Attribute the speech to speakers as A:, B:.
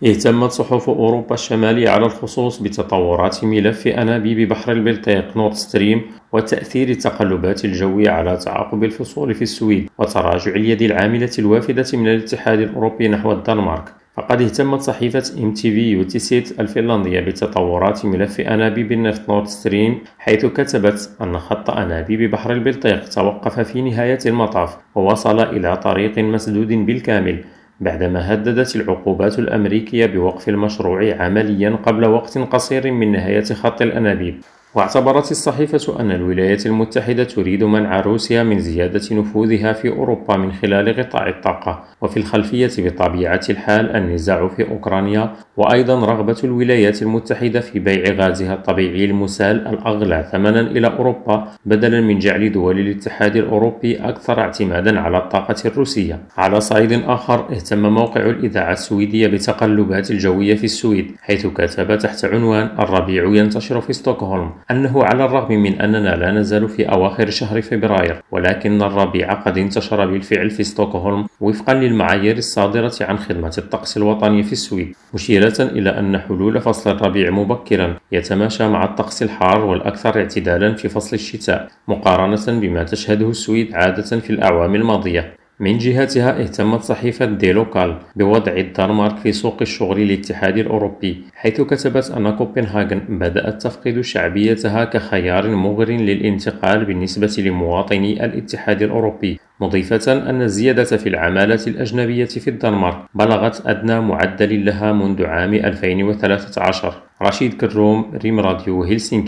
A: اهتمت صحف أوروبا الشمالية على الخصوص بتطورات ملف أنابيب بحر البلطيق نورد ستريم وتأثير التقلبات الجوية على تعاقب الفصول في السويد وتراجع اليد العاملة الوافدة من الاتحاد الأوروبي نحو الدنمارك. فقد اهتمت صحيفة MTV يوتيسيت الفنلندية بتطورات ملف أنابيب النفط نورد ستريم، حيث كتبت أن خط أنابيب بحر البلطيق توقف في نهاية المطاف ووصل إلى طريق مسدود بالكامل، بعدما هددت العقوبات الأمريكية بوقف المشروع عمليا قبل وقت قصير من نهاية خط الأنابيب. واعتبرت الصحيفة أن الولايات المتحدة تريد منع روسيا من زيادة نفوذها في أوروبا من خلال قطاع الطاقة، وفي الخلفية بطبيعة الحال النزاع في أوكرانيا، وأيضا رغبة الولايات المتحدة في بيع غازها الطبيعي المسال الأغلى ثمنا إلى أوروبا بدلا من جعل دول الاتحاد الأوروبي أكثر اعتمادا على الطاقة الروسية. على صعيد آخر، اهتم موقع الإذاعة السويدية بتقلبات الجوية في السويد، حيث كتب تحت عنوان الربيع ينتشر في ستوكهولم أنه على الرغم من أننا لا نزال في أواخر شهر فبراير، ولكن الربيع قد انتشر بالفعل في ستوكهولم وفقا للمعايير الصادرة عن خدمة الطقس الوطني في السويد، مشيرة إلى أن حلول فصل الربيع مبكرا يتماشى مع الطقس الحار والأكثر اعتدالا في فصل الشتاء مقارنة بما تشهده السويد عادة في الأعوام الماضية. من جهتها، اهتمت صحيفة دي لوكال بوضع الدنمارك في سوق الشغل للاتحاد الأوروبي، حيث كتبت أن كوبنهاغن بدأت تفقد شعبيتها كخيار مغر للانتقال بالنسبة لمواطني الاتحاد الأوروبي، مضيفة أن الزيادة في العمالة الأجنبية في الدنمارك بلغت أدنى معدل لها منذ عام 2013. رشيد كروم، ريم راديو، هلسنكي.